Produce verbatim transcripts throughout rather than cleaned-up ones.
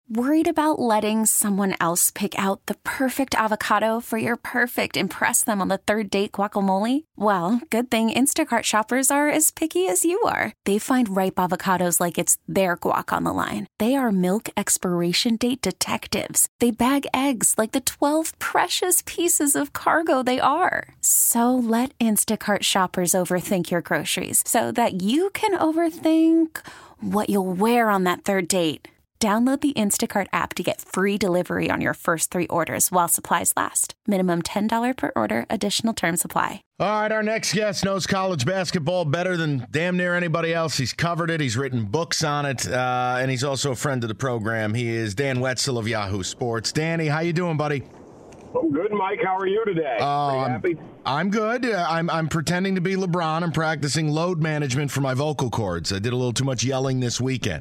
Worried about letting someone else pick out the perfect avocado for your perfect impress them on the third date guacamole? Well, good thing Instacart shoppers are as picky as you are. They find ripe avocados like it's their guac on the line. They are milk expiration date detectives. They bag eggs like the twelve precious pieces of cargo they are. So let Instacart shoppers overthink your groceries so that you can overthink what you'll wear on that third date. Download the Instacart app to get free delivery on your first three orders while supplies last. Minimum ten dollars per order. Additional terms apply. All right, our next guest knows college basketball better than damn near anybody else. He's covered it. He's written books on it, uh, and he's also a friend of the program. He is Dan Wetzel of Yahoo Sports. Danny, how you doing, buddy? I'm good, Mike. How are you today? Uh, Pretty I'm, happy? I'm good. Uh, I'm, I'm pretending to be LeBron. I'm practicing load management for my vocal cords. I did a little too much yelling this weekend.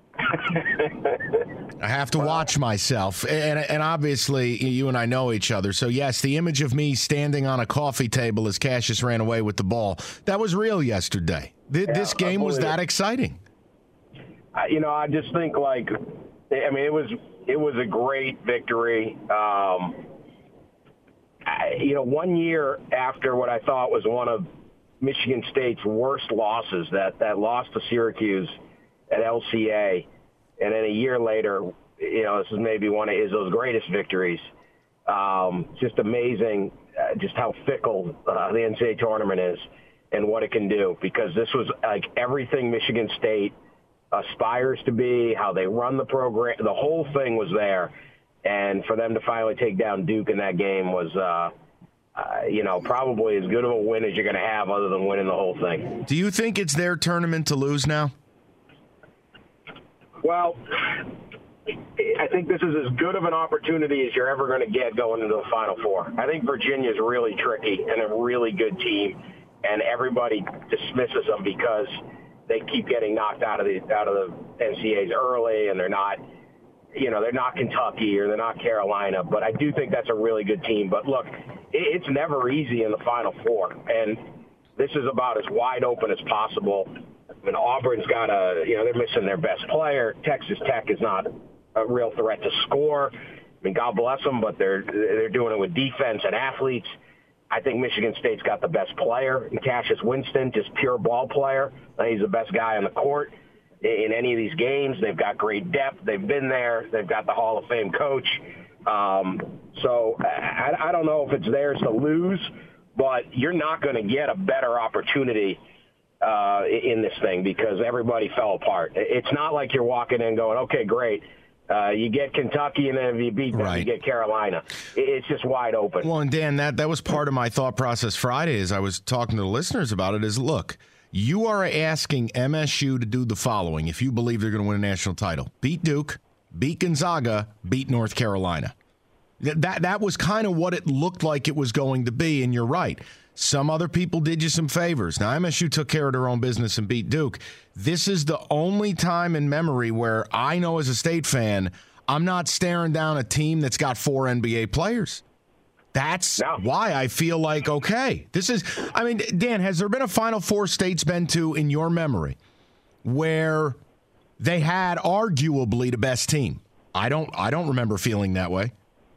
I have to watch myself, and and obviously you and I know each other. So yes, the image of me standing on a coffee table as Cassius ran away with the ball, that was real yesterday. Th- Yeah, this game was that it. exciting. I, you know, I just think like, I mean, it was it was a great victory. Um, I, you know, one year after what I thought was one of Michigan State's worst losses, that that loss to Syracuse at L C A. And then a year later, you know, this is maybe one of Izzo's greatest victories. Um, just amazing uh, just how fickle uh, the N C double A tournament is and what it can do, because this was like everything Michigan State aspires to be, how they run the program. The whole thing was there. And for them to finally take down Duke in that game was, uh, uh, you know, probably as good of a win as you're going to have other than winning the whole thing. Do you think it's their tournament to lose now? Well, I think this is as good of an opportunity as you're ever going to get going into the Final Four. I think Virginia's really tricky and a really good team, and everybody dismisses them because they keep getting knocked out of the out of the N C double A's early, and they're not, you know, they're not Kentucky or they're not Carolina. But I do think that's a really good team. But look, it's never easy in the Final Four, and this is about as wide open as possible. I mean, Auburn's got a, you know, they're missing their best player. Texas Tech is not a real threat to score. I mean, God bless them, but they're they're doing it with defense and athletes. I think Michigan State's got the best player in Cassius Winston, just pure ball player. I think he's the best guy on the court in any of these games. They've got great depth. They've been there. They've got the Hall of Fame coach. Um, so I, I don't know if it's theirs to lose, but you're not going to get a better opportunity Uh, in this thing because everybody fell apart. It's not like you're walking in going, okay, great. Uh, you get Kentucky, and then if you beat them, right. you get Carolina. It's just wide open. Well, and Dan, that, that was part of my thought process Friday as I was talking to the listeners about it is, look, you are asking M S U to do the following if you believe they're going to win a national title. Beat Duke, beat Gonzaga, beat North Carolina. That, that was kind of what it looked like it was going to be, and you're right. Some other people did you some favors. Now, M S U took care of their own business and beat Duke. This is the only time in memory where I know as a State fan, I'm not staring down a team that's got four N B A players. That's no. why I feel like, okay, this is, I mean, Dan, has there been a Final Four State's been to in your memory where they had arguably the best team? I don't, I don't remember feeling that way.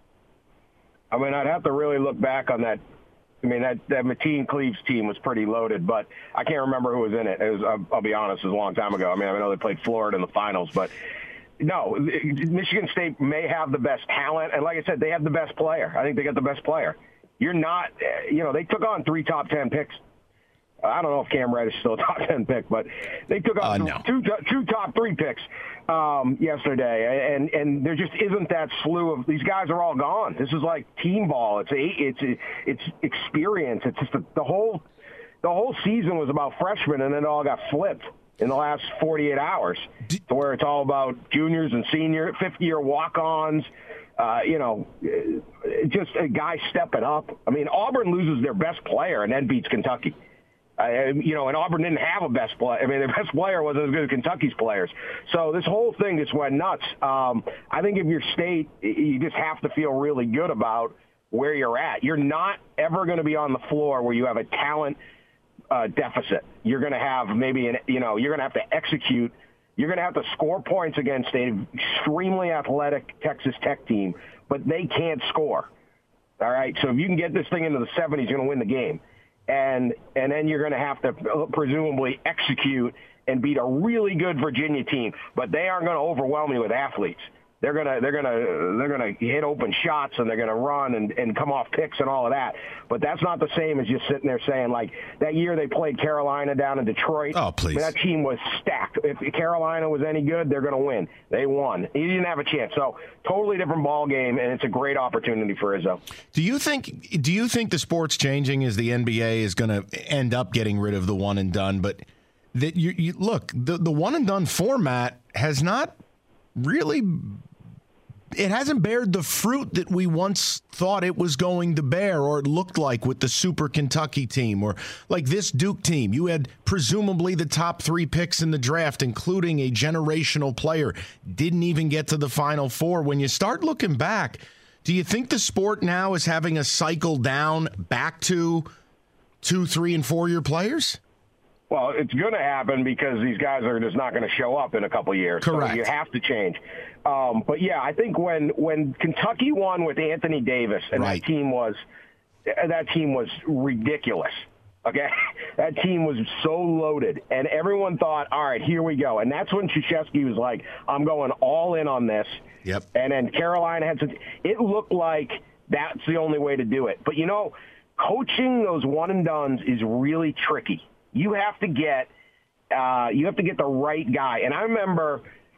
I mean, I'd have to really look back on that. I mean, that, that Mateen Cleaves team was pretty loaded, but I can't remember who was in it. It was, I'll, I'll be honest, it was a long time ago. I mean, I know they played Florida in the finals, but no, Michigan State may have the best talent. And like I said, they have the best player. I think they got the best player. You're not, you know, they took on three top ten picks. I don't know if Cam Reddish is still a top ten pick, but they took on uh, no. two, two top three picks um, yesterday, and and there just isn't that slew of these guys are all gone. This is like team ball. It's a, it's it's experience. It's just a, the whole the whole season was about freshmen, and then it all got flipped in the last forty-eight hours to where it's all about juniors and senior, fifth-year walk-ons. Uh, you know, just a guy stepping up. I mean, Auburn loses their best player and then beats Kentucky. Uh, you know, and Auburn didn't have a best player. I mean, their best player wasn't as good as Kentucky's players. So this whole thing just went nuts. Um, I think if you're State, you just have to feel really good about where you're at. You're not ever going to be on the floor where you have a talent uh, deficit. You're going to have maybe, an, you know, you're going to have to execute You're going to have to score points against an extremely athletic Texas Tech team, but they can't score. All right, so if you can get this thing into the seventies, you're going to win the game. And and then you're going to have to presumably execute and beat a really good Virginia team, but they aren't going to overwhelm you with athletes. They're gonna they're gonna they're gonna hit open shots and they're gonna run and, and come off picks and all of that. But that's not the same as just sitting there saying, like, that year they played Carolina down in Detroit. Oh, please. I mean, that team was stacked. If Carolina was any good, they're gonna win. They won. He didn't have a chance. So totally different ball game, and it's a great opportunity for Izzo. Do you think do you think the sport's changing as the N B A is going to end up getting rid of the one and done? But that you, you look, the the one and done format has not really. It hasn't bared the fruit that we once thought it was going to bear, or it looked like with the Super Kentucky team, or like this Duke team. You had presumably the top three picks in the draft, including a generational player. Didn't even get to the Final Four. When you start looking back, do you think the sport now is having a cycle down back to two, three, and four-year players? Well, it's going to happen because these guys are just not going to show up in a couple of years. Correct. So you have to change. Um, but, yeah, I think when, when Kentucky won with Anthony Davis, and right. that team was that team was ridiculous. Okay, that team was so loaded, and everyone thought, all right, here we go. And that's when Krzyzewski was like, I'm going all in on this. Yep. And then Carolina had some – it looked like that's the only way to do it. But, you know, coaching those one-and-dones is really tricky. You have to get uh, you have to get the right guy. And I remember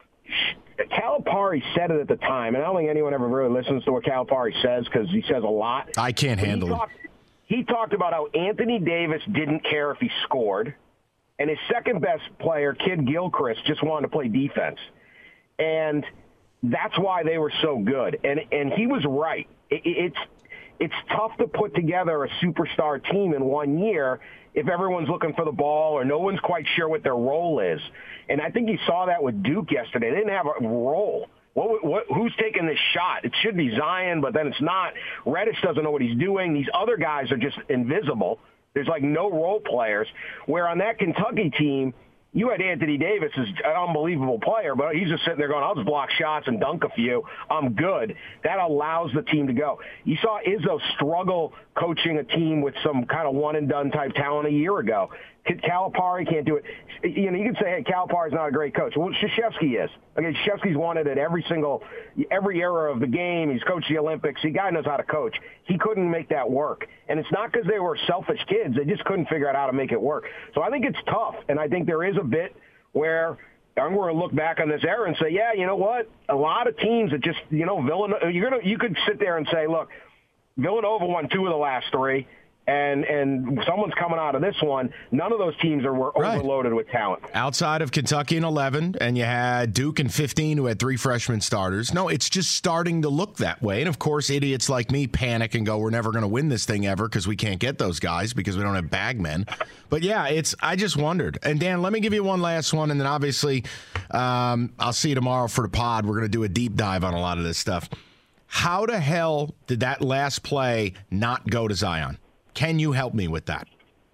Calipari said it at the time, and I don't think anyone ever really listens to what Calipari says because he says a lot. I can't but handle he it. Talked, he talked about how Anthony Davis didn't care if he scored, and his second-best player, Kid Gilchrist, just wanted to play defense. And that's why they were so good. And and he was right. It, it's it's tough to put together a superstar team in one year if everyone's looking for the ball or no one's quite sure what their role is. And I think you saw that with Duke yesterday. They didn't have a role. What, what, who's taking this shot? It should be Zion, but then it's not. Reddish doesn't know what he's doing. These other guys are just invisible. There's like no role players. Where on that Kentucky team, you had Anthony Davis is an unbelievable player, but he's just sitting there going, I'll just block shots and dunk a few. I'm good. That allows the team to go. You saw Izzo struggle coaching a team with some kind of one-and-done type talent a year ago. Calipari can't do it. You know, you can say, hey, Calipari's not a great coach. Well, Krzyzewski is. Okay, Krzyzewski's won it at every single, every era of the game. He's coached the Olympics. The guy knows how to coach. He couldn't make that work. And it's not because they were selfish kids. They just couldn't figure out how to make it work. So I think it's tough. And I think there is a bit where I'm going to look back on this era and say, yeah, you know what? A lot of teams that just, you know, Villanova, you're gonna, you could sit there and say, look, Villanova won two of the last three. And and someone's coming out of this one. None of those teams are were right. overloaded with talent. Outside of Kentucky in eleven, and you had Duke in fifteen, who had three freshman starters. No, it's just starting to look that way. And, of course, idiots like me panic and go, we're never going to win this thing ever because we can't get those guys because we don't have bagmen. But, yeah, it's I just wondered. And, Dan, let me give you one last one, and then, obviously, um, I'll see you tomorrow for the pod. We're going to do a deep dive on a lot of this stuff. How the hell did that last play not go to Zion? Can you help me with that?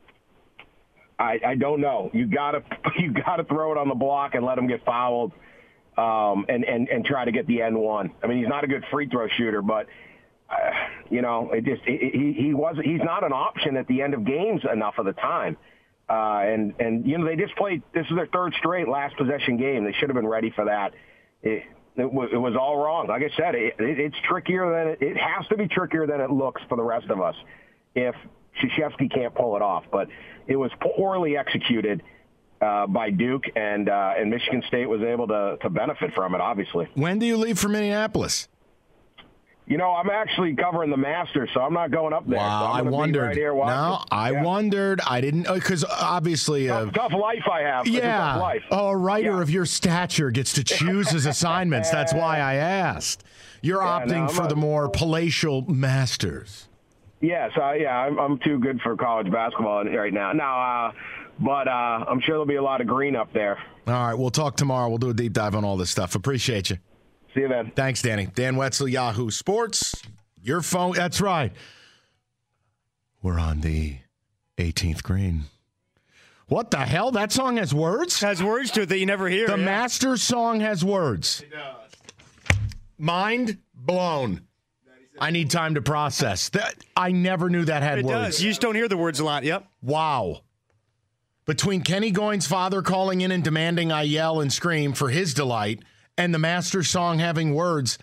I, I don't know. You gotta you gotta throw it on the block and let him get fouled, um, and, and and try to get the end one. I mean, he's not a good free throw shooter, but uh, you know, it just it, he he was he's not an option at the end of games enough of the time. Uh, and and you know they just played. This is their third straight last possession game. They should have been ready for that. It, it, was, it was all wrong. Like I said, it, it, it's trickier than it, it has to be trickier than it looks for the rest of us if Krzyzewski can't pull it off. But it was poorly executed uh, by Duke, and uh, and Michigan State was able to, to benefit from it, obviously. When do you leave for Minneapolis? You know, I'm actually covering the Masters, so I'm not going up there. Wow, so I wondered. Right here no, I yeah. wondered. I didn't, because obviously. Tough, uh, tough life I have. Yeah. Tough life. Oh, a writer yeah. of your stature gets to choose his assignments. That's why I asked. You're yeah, opting no, for a, the more palatial Masters. Yes, uh, yeah, I'm, I'm too good for college basketball right now. Now, uh, but uh, I'm sure there'll be a lot of green up there. All right, we'll talk tomorrow. We'll do a deep dive on all this stuff. Appreciate you. See you then. Thanks, Danny. Dan Wetzel, Yahoo Sports. Your phone. That's right. We're on the eighteenth green. What the hell? That song has words? Has words to it that you never hear. The yeah. Master song has words. It does. Mind blown. I need time to process. That I never knew that had it words. It does. You just don't hear the words a lot. Yep. Wow. Between Kenny Goins' father calling in and demanding I yell and scream for his delight and the Master song having words.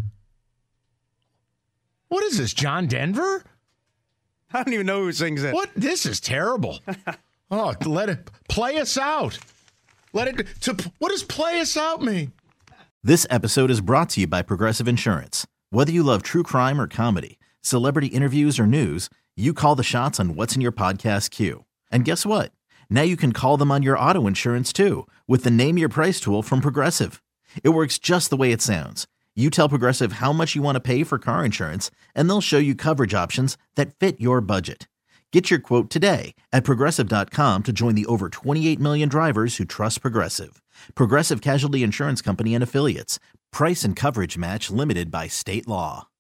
What is this, John Denver? I don't even know who sings it. What? This is terrible. Oh, let it play us out. Let it. To, what does play us out mean? This episode is brought to you by Progressive Insurance. Whether you love true crime or comedy, celebrity interviews or news, you call the shots on what's in your podcast queue. And guess what? Now you can call them on your auto insurance too with the Name Your Price tool from Progressive. It works just the way it sounds. You tell Progressive how much you want to pay for car insurance, and they'll show you coverage options that fit your budget. Get your quote today at Progressive dot com to join the over twenty-eight million drivers who trust Progressive. Progressive Casualty Insurance Company and Affiliates. Price and coverage match limited by state law.